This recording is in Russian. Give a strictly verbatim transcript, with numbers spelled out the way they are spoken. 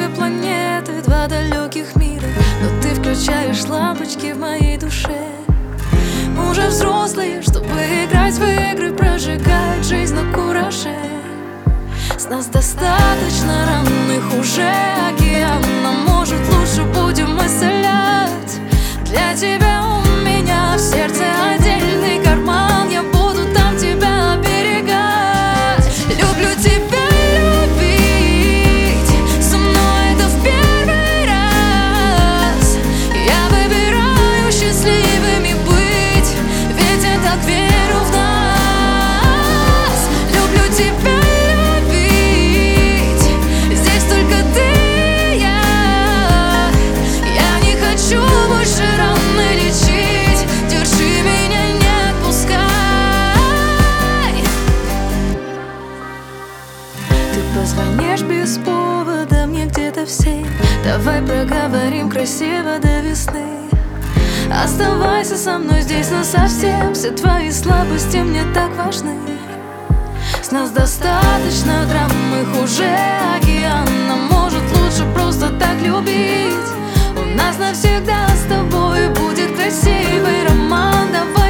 две планеты, два далеких мира, но ты включаешь лампочки в моей душе. Мы уже взрослые, чтобы играть в игры, прожигать жизнь на кураже. С нас достаточно равных уже океана, может, лучше будем исцелять. Для тебя у меня в сердце отдельный карман, я буду там тебя оберегать. Люблю тебя любить, со мной это в первый раз. Я выбираю счастливыми быть, ведь я так верю в нас. Люблю тебя любить, здесь только ты и я. Я не хочу больше раны лечить, держи меня, не отпускай. Ты позвонишь без повода мне где-то в семь. Давай проговорим красиво до весны. Оставайся со мной здесь насовсем, все твои слабости мне так важны. С нас достаточно драм, их уже океана, может, лучше просто так любить. У нас навсегда с тобой будет красивый роман. Давай